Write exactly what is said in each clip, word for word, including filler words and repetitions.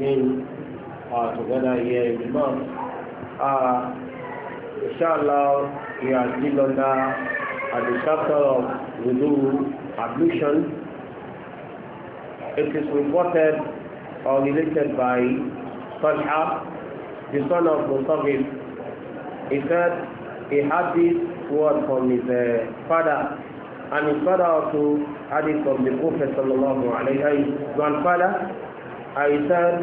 meeting uh, together here in the month. Uh, inshallah, we are still under uh, the chapter of wudu, ablution. It is reported or related by Talha, the son of Musawwif. He said he had this word from his uh, father, and his father also had it from the Prophet sallallahu alaihi wasallam. His grandfather, uh, he said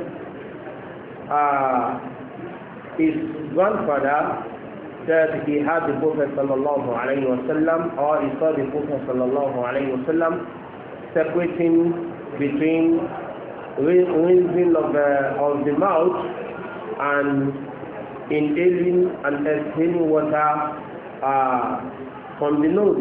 uh, his grandfather said he had the Prophet sallallahu alaihi wasallam, or he saw the Prophet sallallahu alaihi wasallam separating between rinsing of the of the mouth and inhaling and exhaling water uh, from the nose.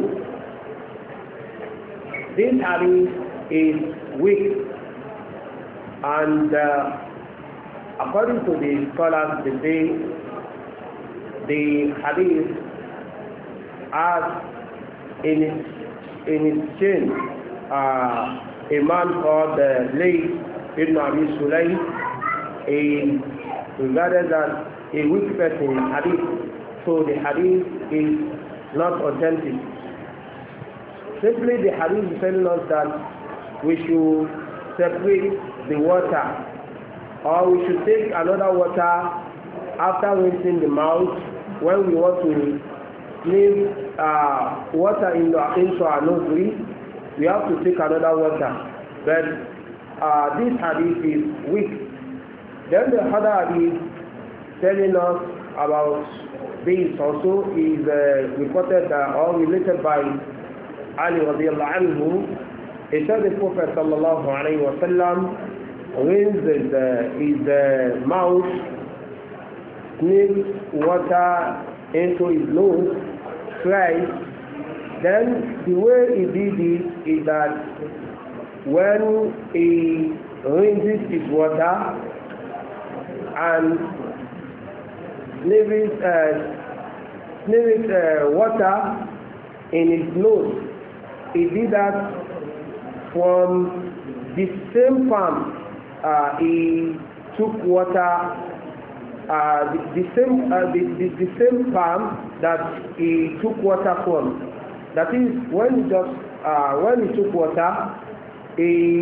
This hadith is weak, and uh, according to the scholars, they say the hadith has in its in its chain uh, a man called uh, Layth ibn Abi Sulaym. He regarded that a weak person in hadith, so the hadith is not authentic. Simply the hadith is telling us that we should separate the water, or we should take another water after rinsing the mouth. When we want to sneeze uh, water in the, into our nose, we have to take another water. But uh, this hadith is weak. Then the other hadith telling us about this also is uh, reported uh, or related by Ali radiallahu anhu. He said the Prophet sallallahu alayhi wa sallam rinses uh, his uh, mouth, sneaks water into his nose twice. Then the way he did it is that when he rinses his water and sneezes uh, sneezes uh, water in his nose, he did that from the same palm uh, he took water, uh, the, the same uh, the, the, the same palm that he took water from. That is, when he just uh, when he took water, he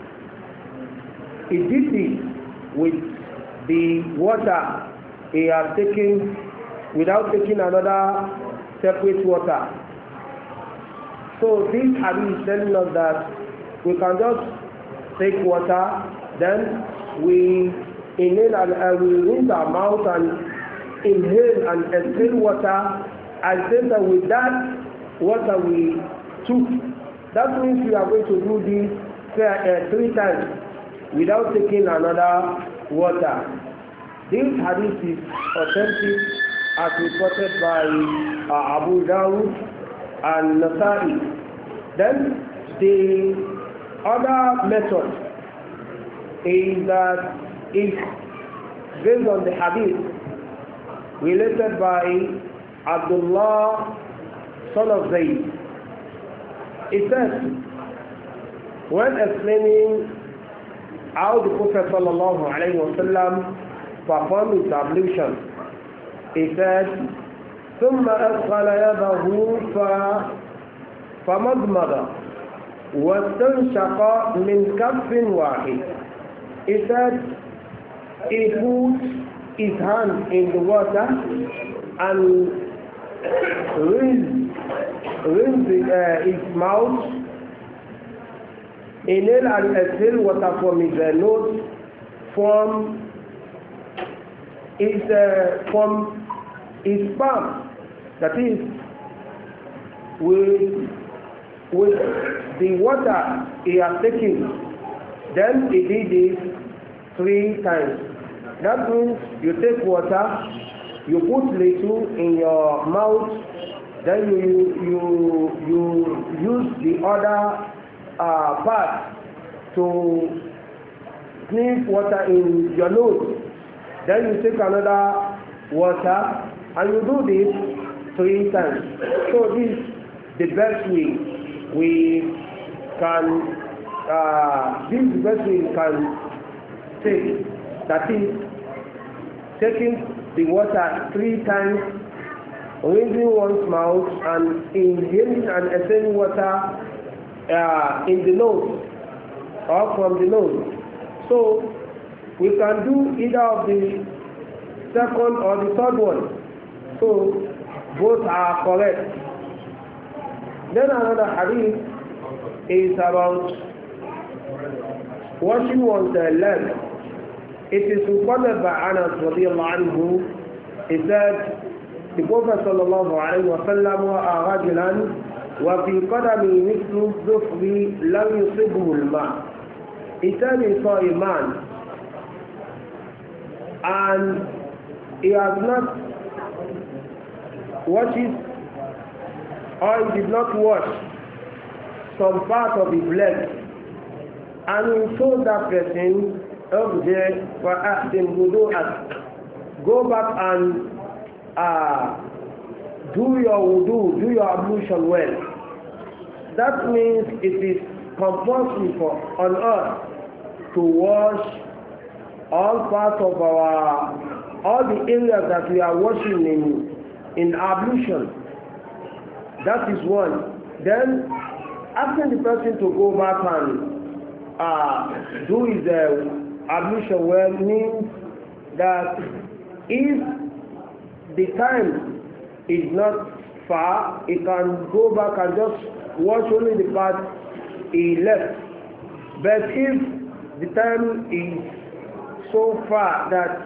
he did it with the water he has taken without taking another separate water. So this hadith is telling us that we can just take water, then we inhale and uh, we rinse our mouth and inhale and exhale water, and then that with that water we took. That means we are going to do this uh, three times without taking another water. This hadith is authentic as reported by uh, Abu Dawud and Nasa'i. Then the other method is that if based on the hadith related by Abdullah son of Zayd, it says, when explaining how the Prophet sallallahu alayhi wa sallam performed his ablution, he said, ثم أدخل يده فمضمض واستنشق من كف واحد. He said he put his hand in the water and rinsed, rinsed uh, his mouth, inhale and exhale water from his uh, nose, from his uh, from his palm. That is, with with the water he has taken, then he did it three times. That means you take water, you put little in your mouth, then you you you use the other uh, part to sniff water in your nose. Then you take another water and you do this three times. So this is the best way we can uh, this is the best way we can take. That is, taking the water three times, rinsing one's mouth, and inhaling and exhaling water uh, in the nose or from the nose. So we can do either of the second or the third one. So both are correct. Then another hadith is about washing one's leg. It is reported by Anas radiallahu anhu. He said, the Prophet sallallahu alayhi wa sallam wa rajulan wa fi qadami mithlu dhufri lam yusibhu al-ma'. He said he saw a man and he has not washed or he did not wash some part of his leg, and he told that person, "Obje for asking wudu, go back and uh, do your wudu, do your ablution well." That means it is compulsory for on us to wash all parts of our, all the areas that we are washing in in ablution. That is one. Then asking the person to go back and uh, do his uh, ablution well means that if the time is not far, he can go back and just wash only the part he left. But if the time is so far that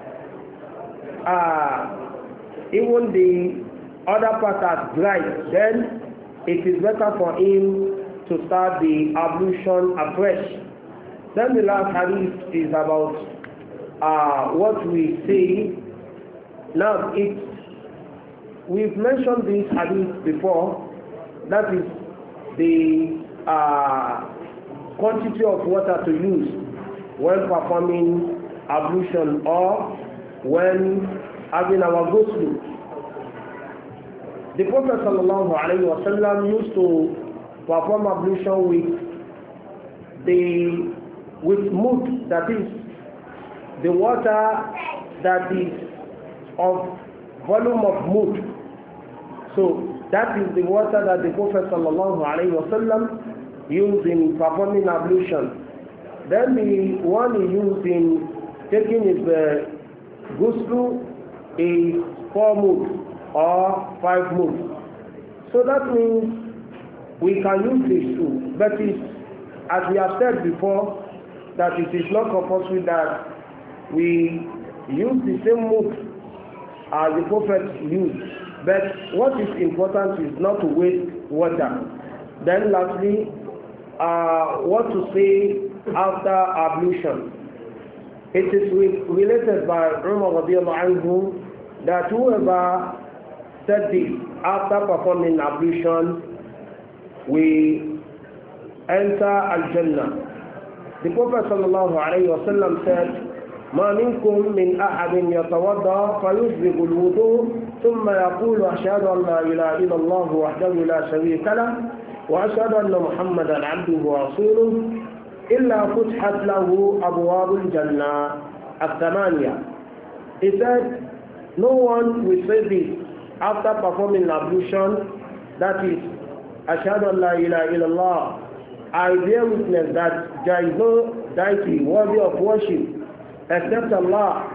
uh, even the other part are dry, then it is better for him to start the ablution afresh. Then the last hadith is about uh, what we see. Now, it, we've mentioned this hadith before. That is the uh, quantity of water to use when performing ablution or when having our ghusl. The Prophet sallallahu alayhi wa sallam used to perform ablution with the with mud, that is the water that is of volume of mud. So that is the water that the Prophet sallallahu alayhi wa sallam used in performing ablution. Then the one he used in taking his uh, ghusl is four mud or five mud. So that means we can use this too. But it's, as we have said before, that it is not compulsory that we use the same mud as the Prophet used. But what is important is not to waste water. Then lastly, uh, what to say after ablution. It is related by Umar radiallahu anhu that whoever said this after performing ablution, we enter Al-Jannah. The Prophet sallallahu alayhi wa sallam said, ما منكم من أحد يتوضأ فيسبغ الوضوء ثم يقول أشهد أن لا إله إلا الله وحده لا شريك له وأشهد أن محمدا عبده ورسوله إلا فتحت له أبواب الجنة الثمانية. He said, no one will say this after performing ablution, that is, أشهد أن لا إله إلا الله, I bear witness that there is no deity worthy of worship except Allah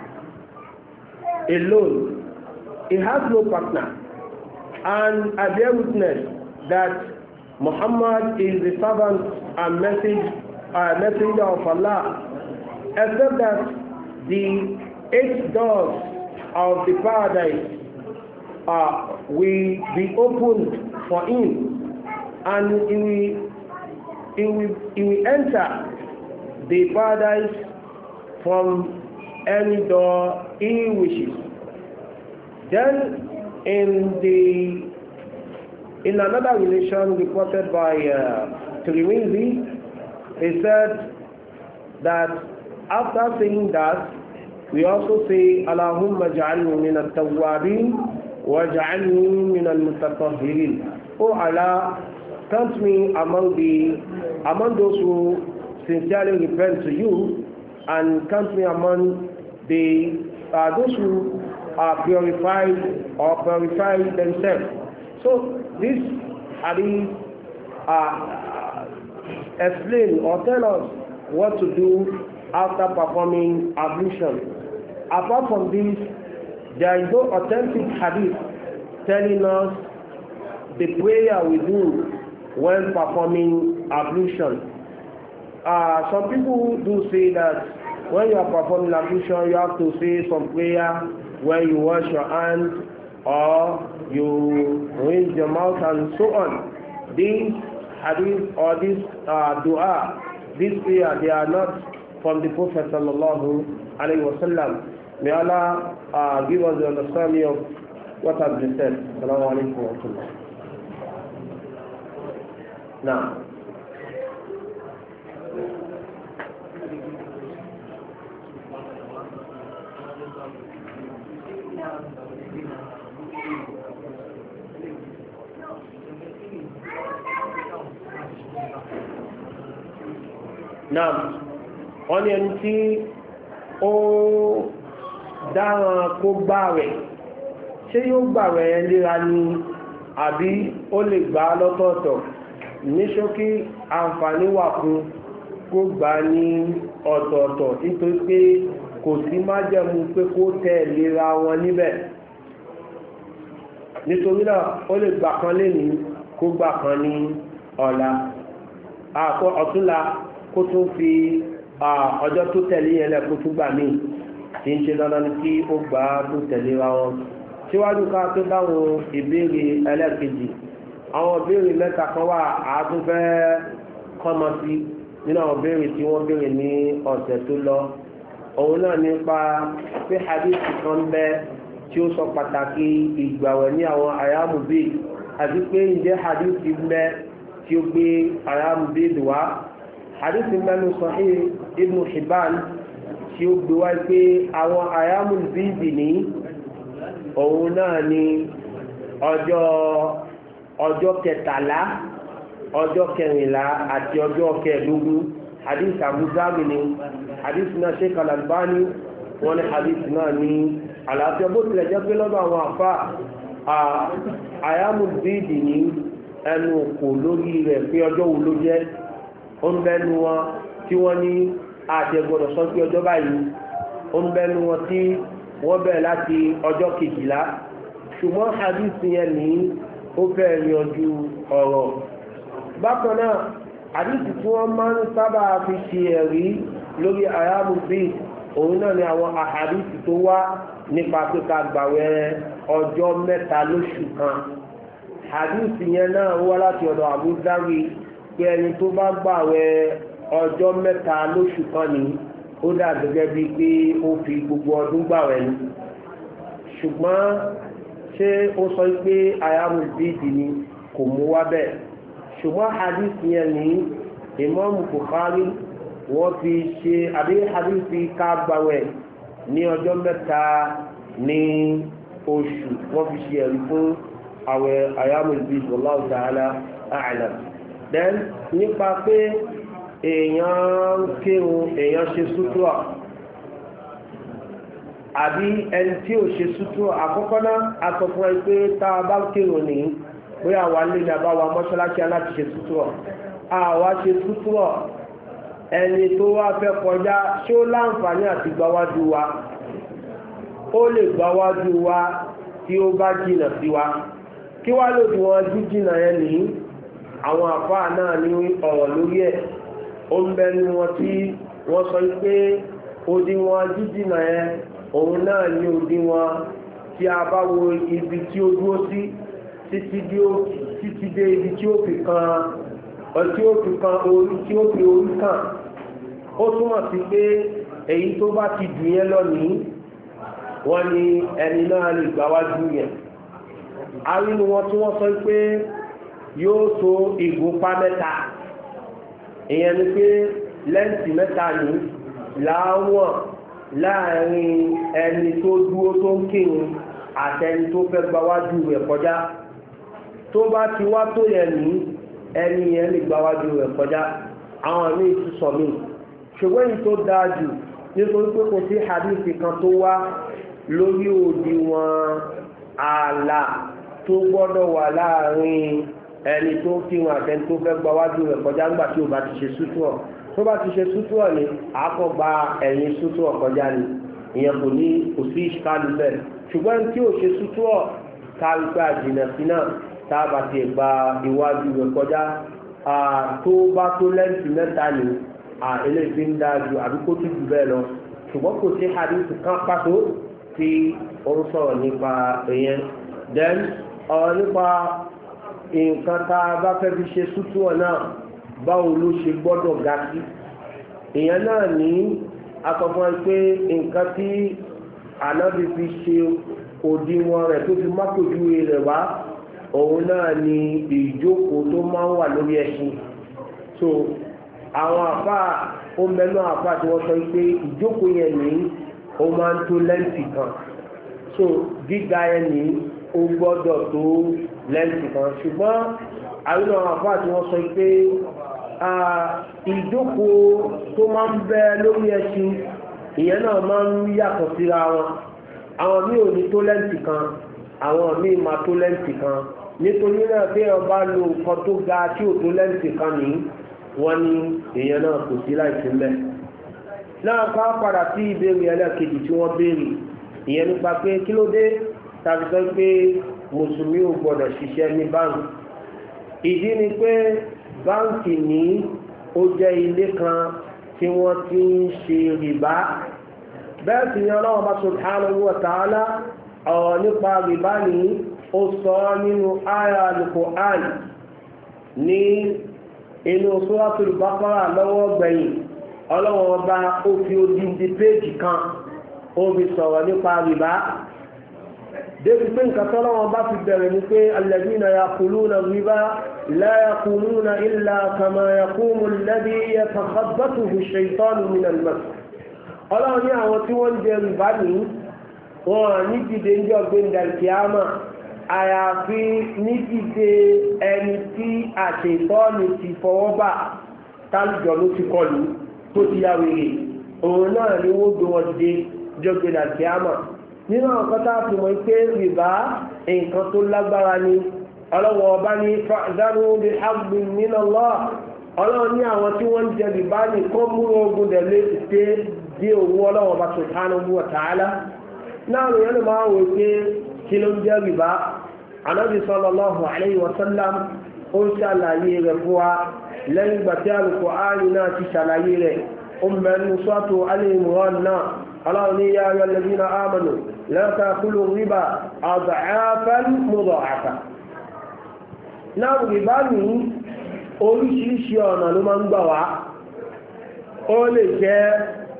alone. He has no partner. And I bear witness that Muhammad is the servant and message, uh, messenger of Allah, except that the eight doors of the paradise uh, will be opened for him, and he will, he will, he will enter the paradise from any door he wishes. Then in the in another relation reported by uh, Tirmidhi, he said that after saying that, we also say, Allahumma ja'alni min at-tawwabin wa ja'alni min al-mutatahhirin. Oh Allah, count me among the among those who sincerely repent to you, and count me among the uh, those who are purified or purify themselves. So this hadith uh, explain or tell us what to do after performing ablution. Apart from this, there is no authentic hadith telling us the prayer we do when performing ablution. Uh, some people do say that when you are performing ablution, you have to say some prayer when you wash your hands or you rinse your mouth and so on. These hadith or this uh, dua, this prayer, they are not from the Prophet sallallahu alaihi wasallam. May Allah uh, give us the understanding of what has been said. Assalamu alaikum wa rahmatullah. Now, now, wọ́n ní ẹni tí ó dáràn kó gbààwẹ̀, ṣé yóò gbààwẹ̀ yẹn léra ni àbí ó lè gbà lọ́tọ̀ọ̀tọ̀? Ní ṣókí àǹfààní wà fún kó gbà ní ọ̀tọ̀ọ̀tọ̀ nítorí pé kò sí májẹ̀mú pé kó tẹ̀léra wọn níbẹ̀. Nítorí náà ó lè gbà kan lénìí kó gbà kan ní ọ̀la àkọ́ ọ̀túnla kó tún fi ọjọ́ tó tẹ̀lé yẹn lẹ̀ kó tún gbà míì tí ń ṣe dandan ní kí ó gbà tó tẹ̀léra wọn. Síwájú ká tó dáhùn ìbéèrè ẹlẹ́ẹ̀kejì, àwọn ìbéèrè mẹ́ta kan wà àádúfẹ́ kọ́mọ sí nínú àwọn ìbéèrè tí wọ́n béèrè ní ọ̀sẹ̀ tó lọ. Òun náà nípa pé hadith kan bẹ tí ó sọ pàtàkì ìgbàwẹ̀ ní àwọn àyàmù bíi àti pé ǹjẹ́ hadith bẹ tí ó gbé àyàmù bíi wá. Hadith mẹ́nu Sahih Ibn Hibban tí ó gbé wá pé àwọn àyàmù bíi ní òun náà ni ọjọ́ ọjọ́ kẹtàlá, ọjọ́ kẹrìnlá àti ọjọ́ kẹẹ̀dógún. Hadith Abu Dawud ni hadith náà Sheikh Al-Albani wọ́n ní hadith náà ní àlàáfíà, bó tilẹ̀ jẹ́ pé lọ́dọ̀ àwọn àfá àyàmù bíìdì ní ẹnu kò lórí rẹ̀ pé ọjọ́ wo ló jẹ́. Ó ń bẹ́nu wọn tí wọ́n ní àtẹ̀gbọ́dọ̀ sọ pé ọjọ́ báyìí, ó ń bẹ́nu wọn tí wọ́n bẹ̀rẹ̀ láti ọjọ́ kejìlá. Ṣùgbọ́n hadith yẹn ní ó fẹ́ yanjú ọ̀rọ̀. Bákan náà hadith tí wọ́n máa ń sábà fi ṣe ẹ̀rí lórí àyàmù bíìdì òun náà ni àwọn àhàdìsì tó wá nípa pé ká gbàwẹ̀ ọjọ́ mẹ́ta lóṣù kan. Hadìsì yẹn náà wá láti ọ̀dọ̀ Abu Dawud pé ẹni tó bá gbàwẹ̀ ọjọ́ mẹ́ta lóṣù kan ní ó dà gẹ́gẹ́ bíi pé ó fi gbogbo ọdún gbàwẹ̀ ni. Ṣùgbọ́n ṣé ó sọ pé àyàmù bíìdì ni kò mú wá bẹ́ẹ̀. Ṣùgbọ́n hadìsì yẹn ní Imam Bukhari wọ́n fi ṣe àbí hadithi ká gbàwẹ̀ ní ọjọ́ mẹ́ta ní oṣù wọ́n fi ṣe ẹ̀rí fún àwẹ̀ àyàmù bíi wallahu ta'ala a'lam. Then nípa pé èèyàn kírun èèyàn ṣe sútúrà àbí ẹni tí ò ṣe sútúrà, àkọ́kọ́ náà a sọ fún ẹ pé tá a bá kírun ní bóyá wà lè ní àbáwá mọ́ṣáláṣí aláti ṣe sútúrà, àwa ṣe sútúrà ẹni tó wá fẹ́ kọjá ṣó láǹfààní àti gbáwájú wa, ó lè gbáwájú wa tí ó bá jìnà sí wa. Kí wá lòdì wọn jíjìnà yẹn ní àwọn àfáà náà ní ọ̀rọ̀ lórí ẹ̀. Ó ń bẹnu wọn tí wọ́n sọ pé òdiwọ̀n jíjìnà yẹn òun náà ní òdiwọ̀n tí a bá wo ibi tí ó dúró sí títí dé ibi tí ó fi kan ọtí ó fi kan orí tí ó fi orí kàn. Ó túmọ̀ sí pé èyí tó bá ti jù yẹn lọ ní wọ́n ní ẹni náà lè gbáwájú yẹn. Arínú wọn tí wọ́n sọ pé yóò tó ìgúnpá mẹ́ta, ìyẹn ni pé lẹ́ǹtì mẹ́ta ní láwọn láàrin ẹni tó dúró tó ń kírun àtẹni tó fẹ́ gbáwájú rẹ̀ kọjá. Tó bá ti wá tó yẹn ní ẹni yẹn lè gbáwájú rẹ̀ kọjá. Àwọn míì tún sọ míì, ṣùgbọ́n èyí tó dáa jù nítorí pé kò sí hadith kan tó wá lórí òdiwọ̀n ààlà tó gbọ́dọ̀ wà láàrin ẹni tó kírun àtẹni tó fẹ́ gbáwájú rẹ̀ kọjá nígbà tí ò bá ti ṣe sútúọ̀ tó bá ti ṣe sútúọ̀ ni àkọ́gbà ẹ̀yìn sútúọ̀ kọjá ni ìyẹn kò ní kò sí ìṣkáàlù bẹ́ẹ̀ ṣùgbọ́n tí ò ṣe sútúọ̀ kárípé àjìnà sí náà tá a bá ti gba iwájú rẹ̀ kọjá tó bá tó lẹ́ǹtì mẹ́ta ni eléyìí ń dáa ju àbí kó tún jù bẹ́ẹ̀ lọ ṣùgbọ́n kò sí hadith kan pàtó tí ó ń sọ̀rọ̀ nípa ìyẹn then ọ̀rọ̀ nípa nǹkan tá a bá fẹ́ fi ṣe sútúọ̀ náà báwo ló ṣe gbọ́dọ̀ ga sí ìyẹn náà ní akọ̀fọ́n pé nǹkan tí ànábì fi ṣe òdiwọ̀n rẹ̀ tó fi mákòjúwe rẹ̀ wá òun náà ni ìjókòó tó máa ń wà lórí ẹṣin so àwọn àfà ó mẹ́nu àfà tí wọ́n sọ pé ìjókòó yẹn ní ó máa ń tó lẹ́ǹtì kan so gíga yẹn ní ó gbọ́dọ̀ tó lẹ́ǹtì kan ṣùgbọ́n àwọn àfà tí wọ́n sọ pé ìjókòó tó máa ń bẹ lórí ẹṣin ìyẹn náà máa ń yàtọ̀ síra wọn àwọn míì ò ní tó lẹ́ǹtì kan àwọn míì máa tó lẹ́ǹtì kan nítorí náà tí ẹ bá lo nǹkan tó ga tí ò tó lẹ́ǹtì kan ní wọ́n ní èèyàn náà kò sí láìsí mẹ́ náà ká padà sí ìbéèrè ẹlẹ́kejì tí wọ́n béèrè ìyẹn nípa pé kí ló dé tàbí sọ pé mùsùlùmí ò gbọ́dọ̀ ṣiṣẹ́ ní báńkì ìdí ni pé báńkì ní ó jẹ́ ilé kan tí wọ́n ti ń ṣe rìbá bẹ́ẹ̀ sì ni Ọlọ́run bá subhanahu wa ta'ala ọ̀rọ̀ nípa rìbá ní ó sọ nínú àyá Al-Qur'an ní inú Suratul Baqara lọ́wọ́ gbẹ̀yìn Ọlọ́run ọba ó fi odindi péjì kan ó fi sọ̀rọ̀ nípa rìbá débi pé nǹkan tọ́lọ́wọ́n bá fi bẹ̀rẹ̀ ní pé alladhina yaquluna riba la yaquluna illa kama yaqumu alladhi yatakhabbathu ash-shaytanu min al-mas Ọlọ́run ní àwọn tí wọ́n ń jẹ rìbá ní wọn ní dìde ń jọ gbéǹdà kíámà àyàfi ní dìde ẹni tí àṣetọ́ni ti fọwọ́ bà tálùjọ ló ti kọlù tó ti yá wèrè òun náà ni wọ́n gbé wọn dìde jọ gbéǹdà kíámà nínú àwọn kọ́tà fi mọ̀ pé rìbá nǹkan tó lágbára ni ọlọ́wọ́ ọba ní fa'dhanu bi hablin min Allah ọlọ́run ní àwọn tí wọ́n ń jẹ rìbá ní kọ́ múrò ogun dẹ̀ lé ṣe dé owó ọlọ́wọ́ ọba subhanahu wa ta'ala náà rẹ̀ yẹn lè máa wò pé kí ló ń jẹ́ rìbá Ànábì sallallahu alayhi wa sallam ó ń ṣàlàyé rẹ̀ fún wa lẹ́yìn ìgbà tí Al-Qur'ani náà ti ṣàlàyé rẹ̀ ó mẹ́nu suratu Al-Imran náà Allah ni ya ayyuhal ladhina amanu la ta'kulu riba ad'afan mudha'afa náà rìbá ní oríṣiríṣi ọ̀nà ló máa ń gbà wá ó lè jẹ́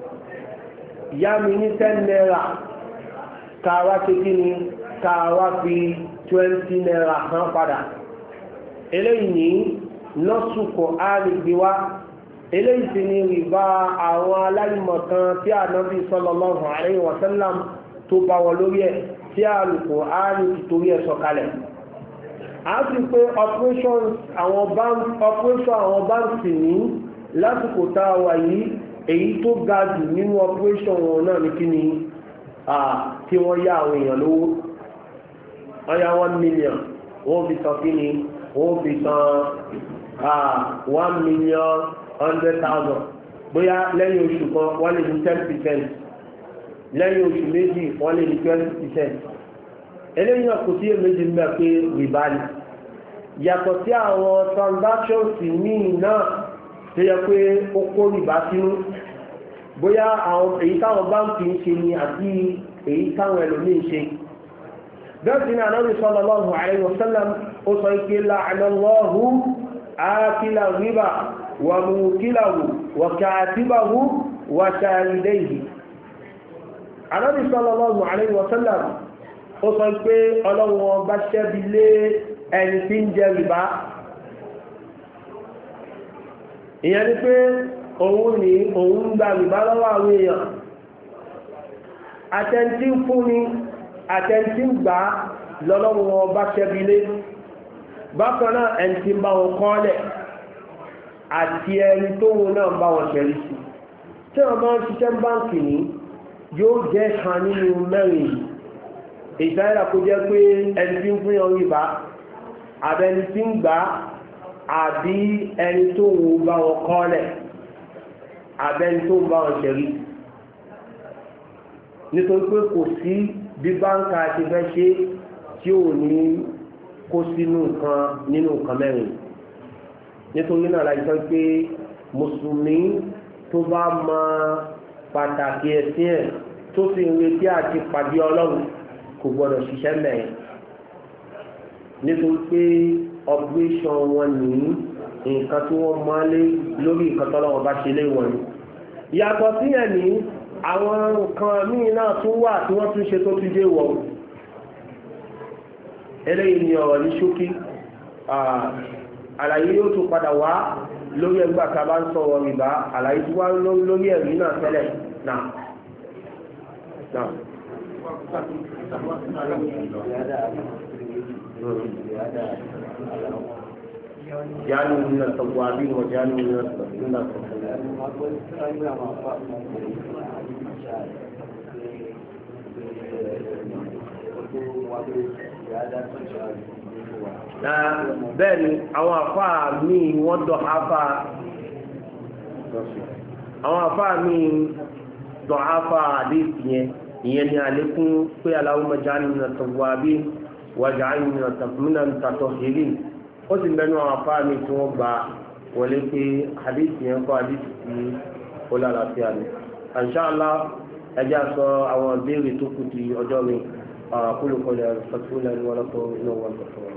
yá mi ní ten naira káwá kékeré ní káwá fi twenty naira kan padà eléyìí ní lọ́sùkọ̀ á lè gbé wá eléyìí ti ní rìbá àwọn aláìmọ̀kan tí Ànábì sallallahu alaihi wa sallam tó bá wọn lórí ẹ̀ tí Al-Qur'ani ti torí ẹ̀ sọ̀kalẹ̀ a sì pé operation àwọn báńkì ní lásìkò tá a wà yìí èyí tó ga jù nínú operation wọn náà ní kí ni tí wọ́n yá àwọn èèyàn lówó wọ́n yá one million wọ́n fi san kí ni wọ́n fi san one million hundred thousand bóyá lẹ́yìn oṣù kan wọ́n lè ní ten percent lẹ́yìn oṣù méjì wọ́n lè ní twenty percent eléyìí náà kò sí èméjì nígbà pé rìbá ni yàtọ̀ sí àwọn transactions míì náà tó yẹ pé ó kó rìbá sínú bóyá àwọn èyí táwọn báńkì ń ṣe ni àti èyí táwọn ẹlòmíì ń ṣe bẹ́ẹ̀ sì ni Ànábì sallallahu alaihi wasallam ó sọ pé la'ana Allahu akila riba wa mukilahu wa katibahu wa shahidayhi Ànábì sallallahu alaihi wasallam ó sọ pé Ọlọ́run bá ṣẹ́bi lé ẹni tí ń jẹ rìbá ìyẹn ni pé òun ní òun ń gba rìbá lọ́wọ́ àwọn èèyàn àtẹ̀ntí ń fún ni àtẹ̀ntí ń gbà lọ́lọ́run bá ṣẹ́bi lé bákan náà ẹni tí ń bá wọn kọ́lẹ̀ àti ẹni tó wọn náà bá wọn ṣẹ̀rí sí tí wọ́n bá ń ṣiṣẹ́ báńkì ní yóò jẹ́ kan nínú mẹ́rin ìdáyàrá kó jẹ́ pé ẹni tí ń fún yàn rìbá àbẹni tí ń gbà àbí ẹni tó ń bá wọn kọ́lẹ̀ àbẹni tó ń bá wọn ṣẹ̀rí nítorí pé kò sí bí báńkà ti fẹ́ ṣe tí ò ní kó sínú nǹkan nínú nǹkan mẹ́rin nítorí náà la sọ pé mùsùlùmí tó bá mọ pàtàkì ẹ̀sìn ẹ̀ tó sì ń retí àti pàdé ọlọ́run kò gbọ́dọ̀ ṣiṣẹ́ mẹ́rin nítorí pé operation wọn ní nǹkan tí wọ́n máa lé lórí nǹkan tọ́lọ́wọ́ bá ṣe lé wọn ni yàtọ̀ sí ẹ̀ ní àwọn nǹkan míì náà tún wà tí wọ́n tún ṣe tó tún dé wọ̀ eléyìí ni ọ̀rọ̀ ní ṣókí àlàyé yóò tún padà wá lórí ẹgbà tá a bá ń sọ̀rọ̀ rìbá àlàyé tí wá lórí ẹ̀rí náà tẹ́lẹ̀ náà náà. جعلوا من التوابين وجعلوا من bẹ́ẹ̀ ni àwọn àfáà míì wọ́n dọ̀ áfà àwọn àfáà míì dọ̀ áfà àdéhùn yẹn ìyẹn ni àlékún pé Allahumma ja'alni minat tawwabin waj'alni minat mutatahhirin ó sì mẹ́nu àwọn àfáà míì tí wọ́n gba wọlé pé àdéhùn yẹn kọ́ àdéhùn tí ó lálàáfíà ni insha Allah ẹjẹ́ sọ àwọn ìbéèrè tó kù di ọjọ́ mi. أقول قولي أستغفر الله ولكم إنه هو الغفور